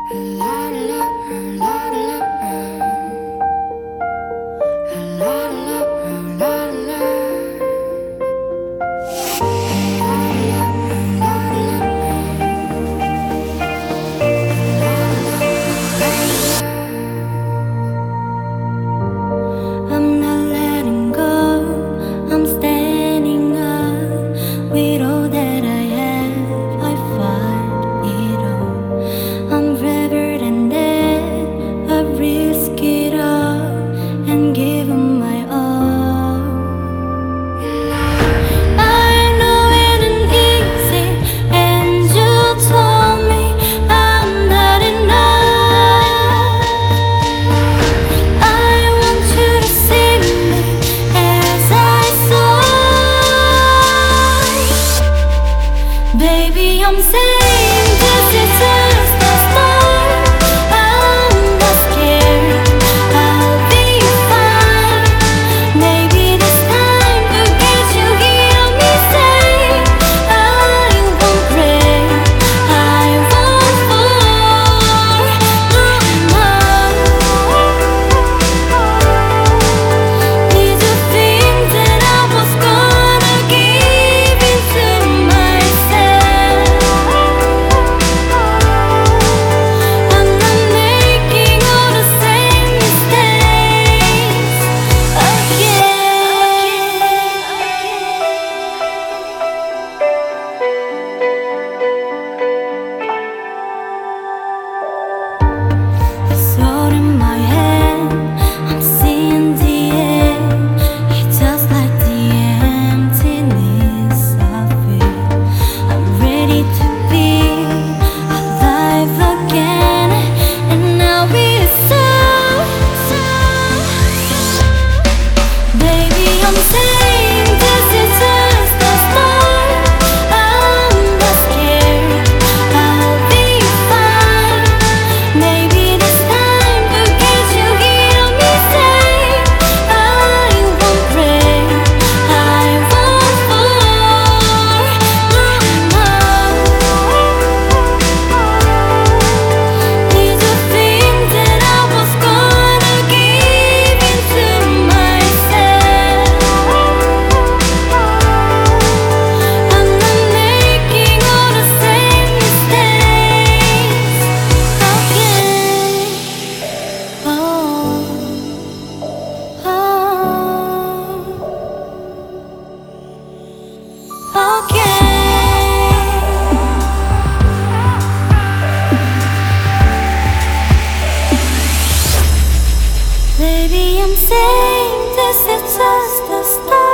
I'm not letting go, I'm standing up. With all that I have, I fight it all. I'm braver than that, I risk it all and give 'em my all. I know it ain't easy, and you told me I'm not enough. I want you to see me as I saw. Baby, I'm saying this is just the start. I'm not scared, I'll be fine. Maybe this time will get you hear me say, I won't break, I won't fall. These are things that I was gonna give into myself. I'm not making all the same mistakes again. Sword in my hand, I'm seeing the end. It's just like the emptiness I feel. I'm ready to be alive again, and now it's so. Baby, I'm saying this is just the start. I'm not scared, I'll be fine. Maybe this time will get you hear me say, I won't break, I won't fall. These are things that I was gonna give into myself. I'm not making all the same mistakes again. Baby, I'm saying this is just the start.